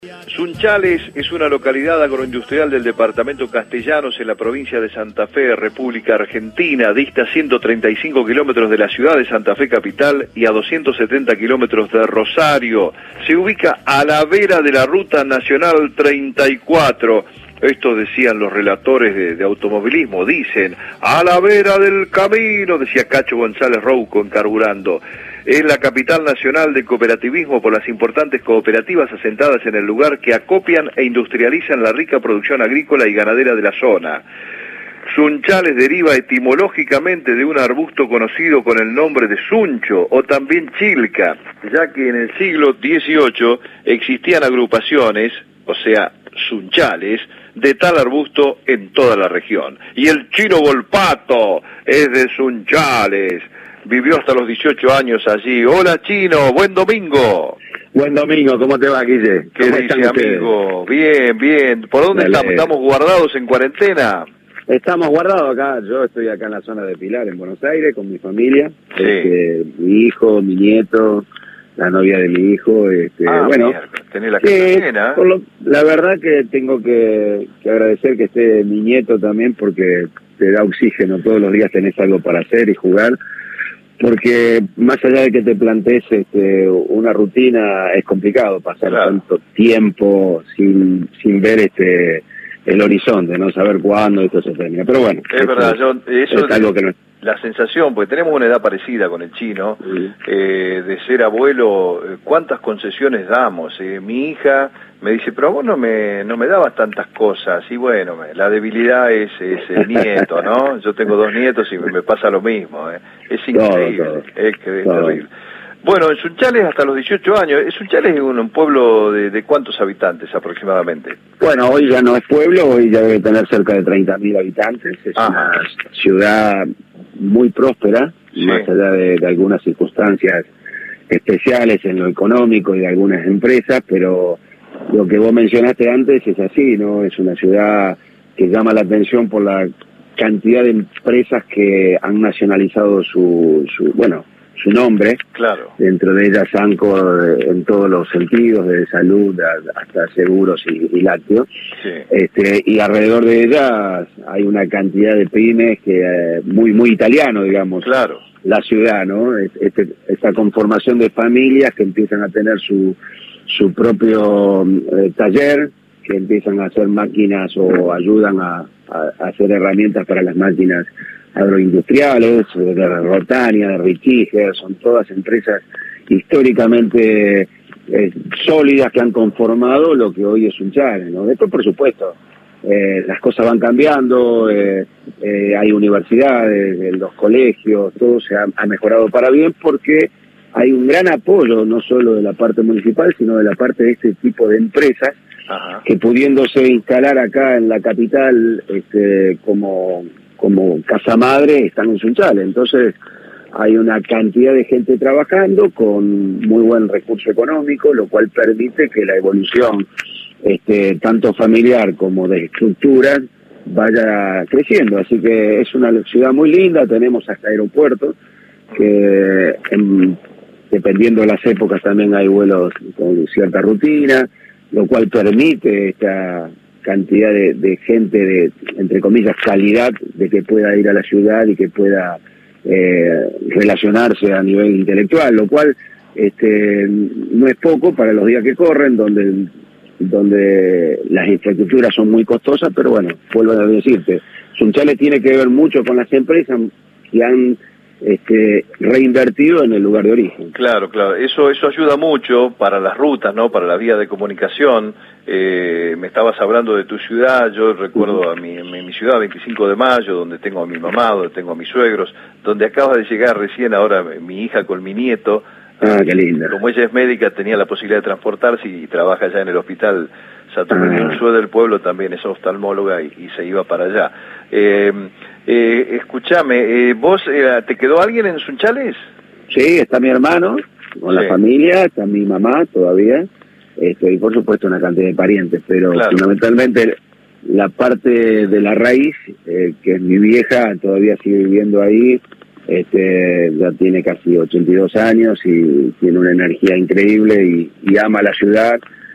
Sunchales es una localidad agroindustrial del departamento Castellanos en la provincia de Santa Fe, República Argentina. Dista 135 kilómetros de la ciudad de Santa Fe capital y a 270 kilómetros de Rosario. Se ubica a la vera de la Ruta Nacional 34. Esto decían los relatores de automovilismo, dicen, a la vera del camino, decía Cacho González Rouco en Carburando. Es la capital nacional de cooperativismo por las importantes cooperativas asentadas en el lugar que acopian e industrializan la rica producción agrícola y ganadera de la zona. Sunchales deriva etimológicamente de un arbusto conocido con el nombre de suncho o también chilca, ya que en el siglo XVIII existían agrupaciones, o sea, sunchales, de tal arbusto en toda la región. Y el Chino Volpato es de Sunchales. Vivió hasta los 18 años allí. Hola, Chino, buen domingo. Buen domingo, ¿cómo te va, Guille? ¿Qué dice, amigo? Bien, bien. ¿Por dónde estamos? ¿Estamos guardados en cuarentena? Estamos guardados acá. Yo estoy acá en la zona de Pilar, en Buenos Aires, con mi familia. Sí. Mi hijo, mi nieto, la novia de mi hijo. Bueno, mierda, tenés la casa llena. La verdad que tengo que agradecer que esté mi nieto también, porque te da oxígeno. Todos los días tenés algo para hacer y jugar. Porque más allá de que te plantees una rutina, es complicado pasar tanto tiempo sin ver el horizonte, no saber cuándo esto se termina. Pero bueno, es verdad, eso es algo que no. La sensación, porque tenemos una edad parecida con el Chino, de ser abuelo, ¿cuántas concesiones damos? Mi hija me dice, pero vos no me dabas tantas cosas, y bueno, la debilidad es el nieto, ¿no? Yo tengo 2 nietos y me pasa lo mismo, es increíble, todo. Es terrible. Bueno, en Sunchales hasta los 18 años, Sunchales es un pueblo de ¿cuántos habitantes aproximadamente? Bueno, hoy ya no es pueblo, hoy ya debe tener cerca de 30.000 habitantes, es una ciudad muy próspera, más allá de algunas circunstancias especiales en lo económico y de algunas empresas, pero lo que vos mencionaste antes es así, ¿no? Es una ciudad que llama la atención por la cantidad de empresas que han nacionalizado su nombre. Claro. Dentro de ellas Ancor en todos los sentidos, de salud hasta seguros y lácteos. Sí. Y alrededor de ellas hay una cantidad de pymes que muy italiano, digamos. Claro. La ciudad, ¿no? Esta conformación de familias que empiezan a tener su propio taller, que empiezan a hacer máquinas o ayudan a hacer herramientas para las máquinas agroindustriales, de Rotania, de Richiger, son todas empresas históricamente sólidas que han conformado lo que hoy es Sunchales, ¿no? Después, por supuesto, las cosas van cambiando, hay universidades, los colegios, todo se ha mejorado para bien porque hay un gran apoyo, no solo de la parte municipal, sino de la parte de este tipo de empresas, que pudiéndose instalar acá en la capital como casa madre, están en Sunchales. Entonces hay una cantidad de gente trabajando con muy buen recurso económico, lo cual permite que la evolución tanto familiar como de estructuras vaya creciendo. Así que es una ciudad muy linda, tenemos hasta aeropuerto, que dependiendo de las épocas también hay vuelos con cierta rutina, lo cual permite esta cantidad de gente de, entre comillas, calidad, de que pueda ir a la ciudad y que pueda relacionarse a nivel intelectual, lo cual no es poco para los días que corren, donde las infraestructuras son muy costosas, pero bueno, vuelvo a decirte, Sunchales tiene que ver mucho con las empresas que han reinvertido en el lugar de origen. Claro, eso ayuda mucho para las rutas, ¿no? Para la vía de comunicación. Me estabas hablando de tu ciudad, yo recuerdo a mi ciudad, 25 de Mayo, donde tengo a mi mamá, donde tengo a mis suegros, donde acaba de llegar recién ahora mi hija con mi nieto. Qué linda. Como ella es médica, tenía la posibilidad de transportarse y trabaja allá en el hospital Saturnino Unzué del pueblo, también es oftalmóloga y se iba para allá. Escúchame, ¿vos te quedó alguien en Sunchales? Sí, está mi hermano con la familia, está mi mamá todavía, y por supuesto una cantidad de parientes, pero fundamentalmente la parte de la raíz, que es mi vieja, todavía sigue viviendo ahí, ya tiene casi 82 años y tiene una energía increíble y ama la ciudad.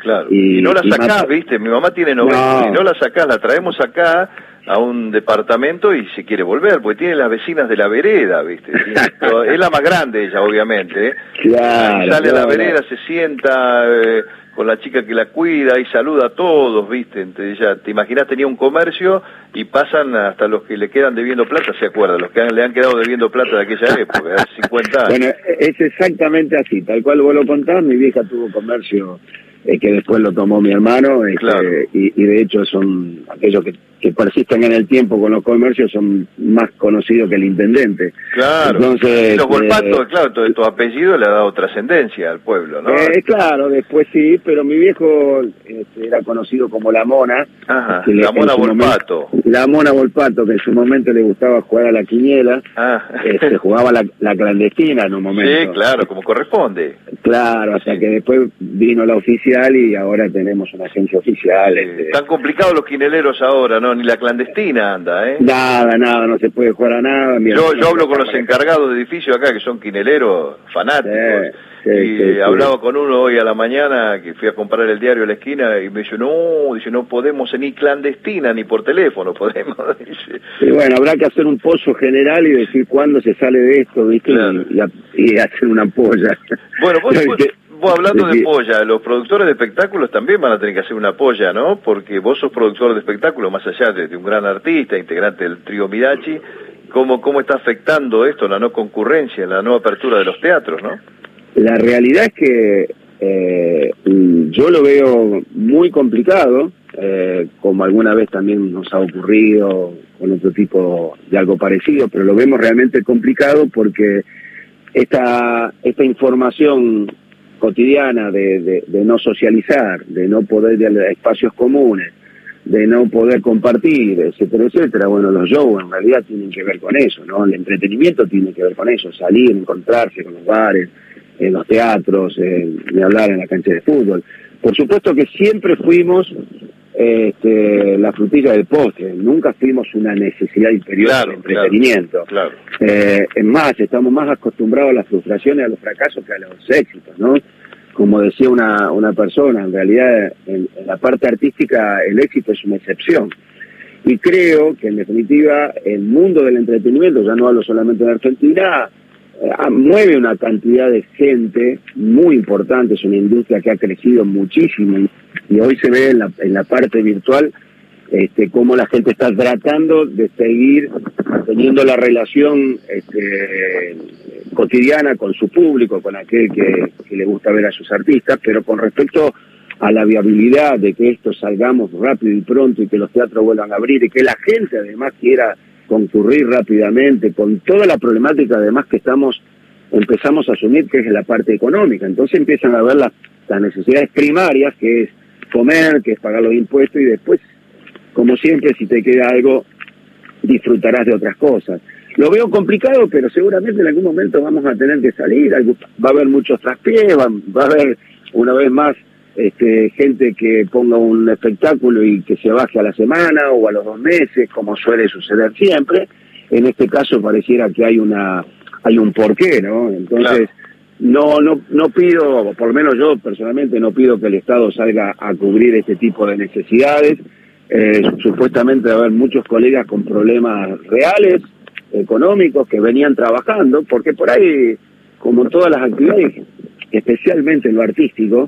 Claro. Y no la sacás, ¿viste? Mi mamá tiene 90, no. Si no la sacás, la traemos acá a un departamento y se quiere volver, porque tiene las vecinas de la vereda, ¿viste? Es la más grande ella, obviamente, ¿eh? Claro, sale a la vereda, se sienta con la chica que la cuida y saluda a todos, ¿viste? Entonces ella, te imaginas, tenía un comercio y pasan hasta los que le quedan debiendo plata, ¿se acuerdan? Los que le han quedado debiendo plata de aquella época, hace 50 años. Bueno, es exactamente así, tal cual vos lo contás, mi vieja tuvo comercio que después lo tomó mi hermano, claro. y de hecho son aquellos que persisten en el tiempo con los comercios son más conocidos que el intendente. Claro. Entonces, los Volpato, claro, todo tu apellido le ha dado trascendencia al pueblo, ¿no? Claro, después sí, pero mi viejo era conocido como La Mona. Ajá, La Mona Volpato. La Mona Volpato, que en su momento le gustaba jugar a la quiniela, jugaba la clandestina en un momento. Sí, claro, como corresponde. Claro, hasta que después vino la oficial y ahora tenemos una agencia oficial. Están complicados los quineleros ahora, ¿no? Ni la clandestina anda, ¿eh? Nada, no se puede jugar a nada. Yo hablo con los encargados de edificios acá, que son quineleros fanáticos. Sí, hablaba con uno hoy a la mañana, que fui a comprar el diario a la esquina, y me dice, no podemos ni clandestina, ni por teléfono podemos. Dice. Y bueno, habrá que hacer un pozo general y decir cuándo se sale de esto, ¿viste? Claro. Y hacer una polla. Bueno, vos hablando de polla, los productores de espectáculos también van a tener que hacer una polla, ¿no? Porque vos sos productor de espectáculos, más allá de un gran artista, integrante del trío Mirachi. ¿Cómo está afectando esto, la no concurrencia, la no apertura de los teatros, no? La realidad es que yo lo veo muy complicado, como alguna vez también nos ha ocurrido con otro tipo de algo parecido, pero lo vemos realmente complicado porque esta información cotidiana de no socializar, de no poder ir a espacios comunes, de no poder compartir, etcétera, etcétera. Bueno, los shows en realidad tienen que ver con eso, ¿no? El entretenimiento tiene que ver con eso, salir, encontrarse con los bares, en los teatros, ni hablar en la cancha de fútbol. Por supuesto que siempre fuimos la frutilla del postre, nunca fuimos una necesidad imperiosa de entretenimiento. Claro. Es más, estamos más acostumbrados a las frustraciones, a los fracasos que a los éxitos, ¿no? Como decía una persona, en realidad en la parte artística el éxito es una excepción. Y creo que en definitiva el mundo del entretenimiento, ya no hablo solamente de Argentina, mueve una cantidad de gente muy importante, es una industria que ha crecido muchísimo y hoy se ve en la parte virtual cómo la gente está tratando de seguir teniendo la relación cotidiana con su público, con aquel que le gusta ver a sus artistas, pero con respecto a la viabilidad de que esto salgamos rápido y pronto y que los teatros vuelvan a abrir y que la gente además quiera concurrir rápidamente, con toda la problemática además que empezamos a asumir, que es la parte económica. Entonces empiezan a ver las necesidades primarias, que es comer, que es pagar los impuestos, y después, como siempre, si te queda algo, disfrutarás de otras cosas. Lo veo complicado, pero seguramente en algún momento vamos a tener que salir, va a haber muchos traspiés, va a haber una vez más gente que ponga un espectáculo y que se baje a la semana o a los 2 meses, como suele suceder siempre. En este caso pareciera que hay un porqué, ¿no? Entonces, no pido, por lo menos yo personalmente no pido que el Estado salga a cubrir este tipo de necesidades. Supuestamente va a haber muchos colegas con problemas reales, económicos, que venían trabajando, porque por ahí, como todas las actividades, especialmente en lo artístico,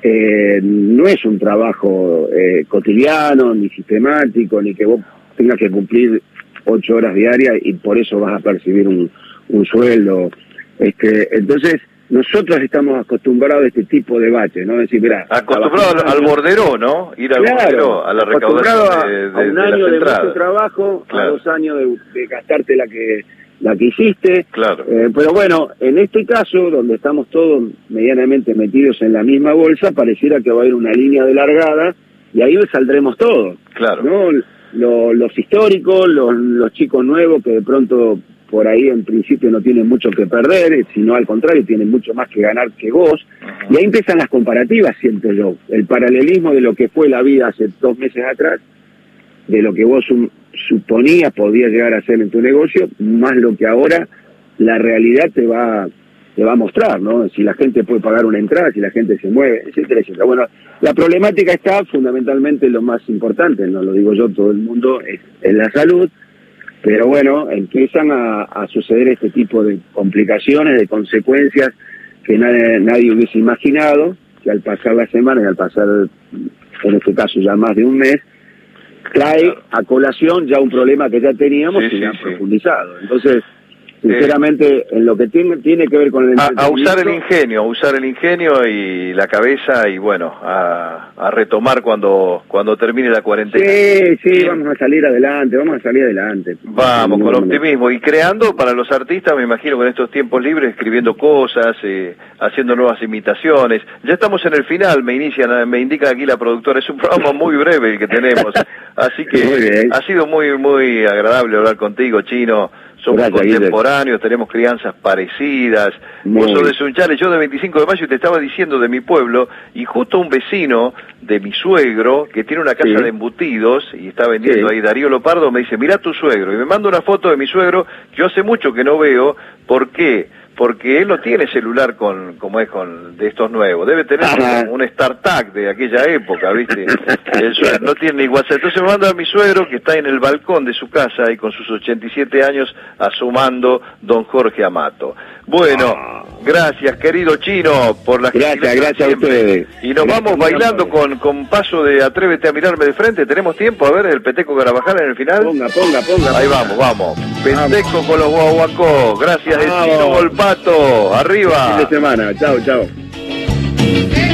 no es un trabajo cotidiano, ni sistemático, ni que vos tengas que cumplir 8 horas diarias y por eso vas a percibir un sueldo. Entonces, nosotros estamos acostumbrados a este tipo de bache, ¿no? Es decir, mirá, acostumbrados al bordero, ¿no? Ir al bordero, a la recaudación a un año de mucho trabajo, a 2 años de gastarte la que hiciste. Claro. Pero bueno, en este caso, donde estamos todos medianamente metidos en la misma bolsa, pareciera que va a haber una línea de largada y ahí saldremos todos. Claro. ¿No? Los históricos, los chicos nuevos que de pronto por ahí en principio no tienen mucho que perder, sino al contrario, tienen mucho más que ganar que vos. Y ahí empiezan las comparativas, siento yo. El paralelismo de lo que fue la vida hace 2 meses atrás, de lo que vos suponías podía llegar a ser en tu negocio, más lo que ahora la realidad te va va a mostrar, ¿no? Si la gente puede pagar una entrada, si la gente se mueve, etcétera, etcétera. Bueno, la problemática está fundamentalmente, lo más importante, no lo digo yo, todo el mundo, es la salud, pero bueno, empiezan a suceder este tipo de complicaciones, de consecuencias que nadie hubiese imaginado, que al pasar la semana y al pasar, en este caso ya más de un mes, trae a colación ya un problema que ya teníamos y ya profundizado. Entonces, sinceramente, en lo que tiene que ver con el a usar el ingenio y la cabeza y bueno, a retomar cuando termine la cuarentena. Sí, vamos a salir adelante. Vamos, con optimismo y creando para los artistas, me imagino, con estos tiempos libres, escribiendo cosas, haciendo nuevas imitaciones. Ya estamos en el final, me indica aquí la productora, es un programa muy breve el que tenemos, así que ha sido muy, muy agradable hablar contigo, Chino. Somos contemporáneos, tenemos crianzas parecidas. Vos sos de Sunchales, yo de 25 de mayo, y te estaba diciendo de mi pueblo, y justo un vecino de mi suegro, que tiene una casa de embutidos, y está vendiendo ahí, Darío Lopardo, me dice, mirá tu suegro, y me manda una foto de mi suegro, que yo hace mucho que no veo. ¿Por qué? Porque él no tiene celular de estos nuevos, debe tener un StarTAC de aquella época, ¿viste? No tiene ni WhatsApp. Entonces me manda a mi suegro, que está en el balcón de su casa y con sus 87 años asomando don Jorge Amato. Bueno, gracias querido Chino por la gentileza. Gracias a ustedes. Y nos vamos bailando con paso de Atrévete a mirarme de frente. ¿Tenemos tiempo? A ver, el Peteco Carabajal en el final. Ponga. Ahí vamos. Peteco con los guaguancó. Gracias, el Chino Volpato. Arriba. Fin de semana. Chao.